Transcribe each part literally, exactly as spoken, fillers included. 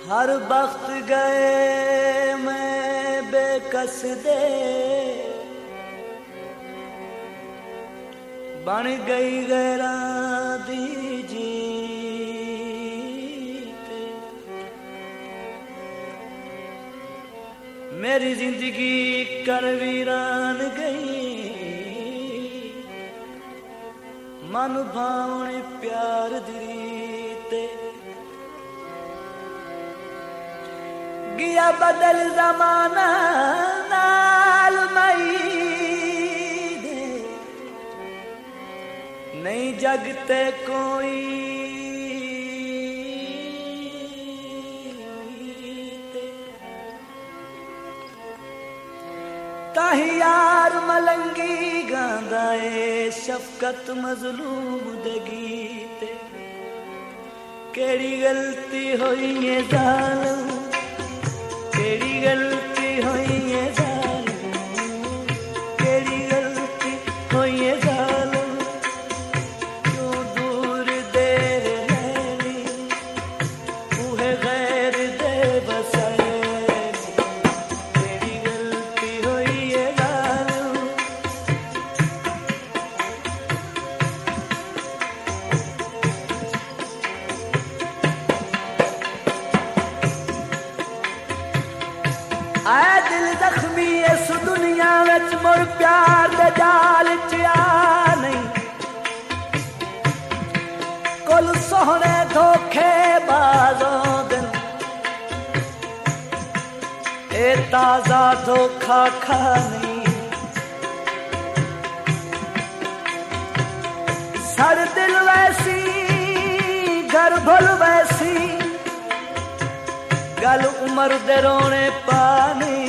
हर वक्त गए मैं बेकस दे बन गई गैरा दी जीत। मेरी जिंदगी कर वीरान गई मन भावने प्यार दीते गिया बदल जमाना नाल मई दे नहीं जगते कोई ताही यार मलंगी गांदा ए शफकत मजलूम दे गीते केड़ी गलती होई है जालम केड़ी गलती होई है जालम केड़ी गलती होई है जालम क्यों दूर दे रहनी उहे गैर दे बसाए केड़ी गलती होई है जालम। आए दिल जख्मी इस दुनिया विच मुड़ प्यार दे जाल च आ नहीं कुल सोहने धोखे बाजों दिन ए ताजा धोखा खा नहीं सर दिल वैसी घर भुल वैसी गल उमर दे रोने पानी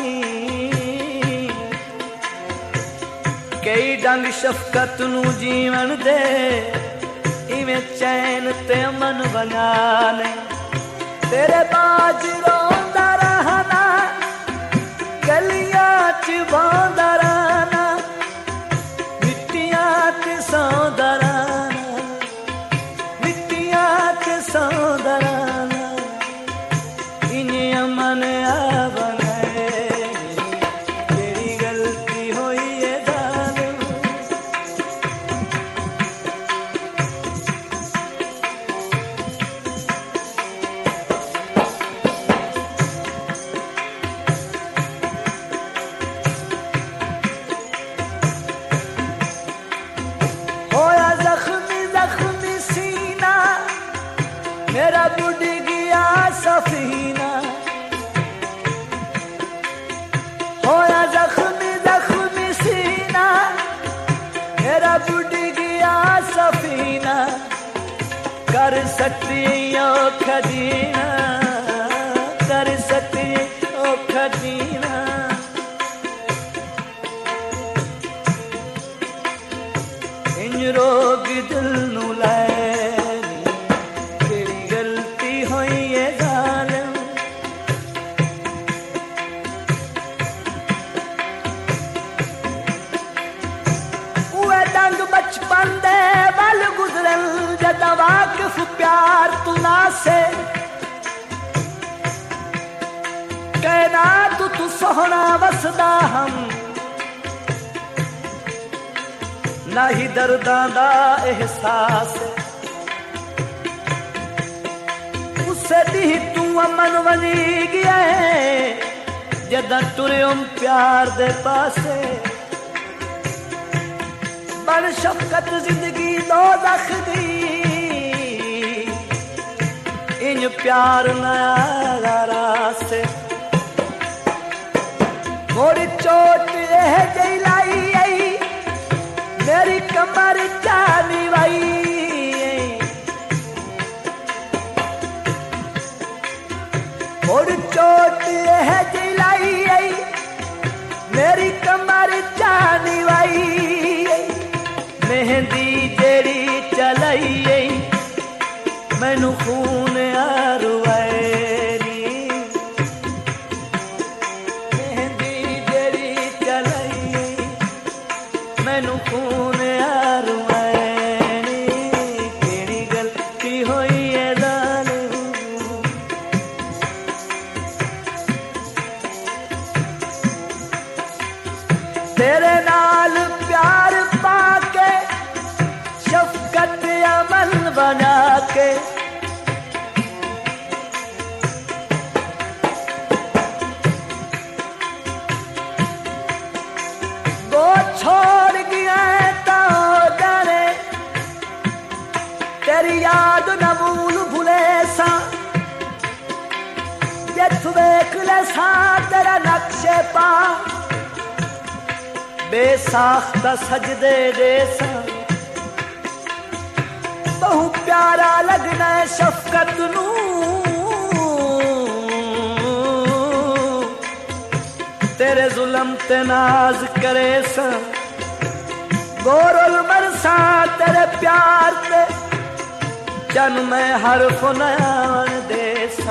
कई डंग शफकत नू जीवन दे इवें चैन ते मन बनाने तेरे बाज रोंदा रहना गलियां च बांदा रहना मिट्टियां च सौंदा रहना मिट्टियां च सौंदा रहना मन आ बनाए तेरी गलती होई है जालिम। होया जख्मी जख्मी सीना मेरा बुढ़ गया सफीना होया जख्मी जख्मी सीना मेरा बुढ़ गया सफीना कर सकती ओ खदीना कर सकती ओ खदीना इंज रोग दिल नू लैनी तेरी गलती होई है जालिम। बचपन दे बल गुजरन जदा वाकिफ प्यार तू ना से कहना तू तू सोहना वसदा हम ना ही दर्दां दा एहसास उसे दी तू अमन वनी गया जदा टुरियम प्यार दे पासे बन शफकत जिंदगी दो दी इंज प्यार नया रास्ते मोड़ी चोट यह जई लाई आई मेरी कमर जानी वाई मोड़ी चोट यह जई लाई आई मेरी कमर जानी वाई मेहंदी जेड़ी चलाई मैनू खून आरवाएनी मेहंदी जेड़ी चलाई मैनू खून आरवाएनी केड़ी गलती होई है जालिम तेरे नाल प्यार पाके शफकत अमल बना के वो छोड़ गया तो जाने तेरी याद न भूल भूले सा जिथ वेख ले सा तेरा नक्शे पा बेसाख्ता सजदे दे सा बहु प्यारा लगना शफकत नू तेरे जुल्म ते नाज करे सा गोरुल मरसा तेरे प्यार ते जन मैं हरफ नयान दे सा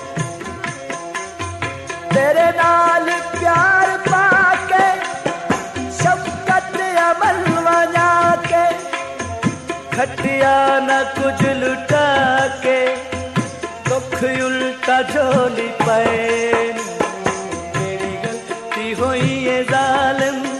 तेरे नाल प्यार पाके शफकत अमल बना के खटिया न कुछ लुटा के दुख उल्टा झोली पे मेरी गलती हुई है जालिम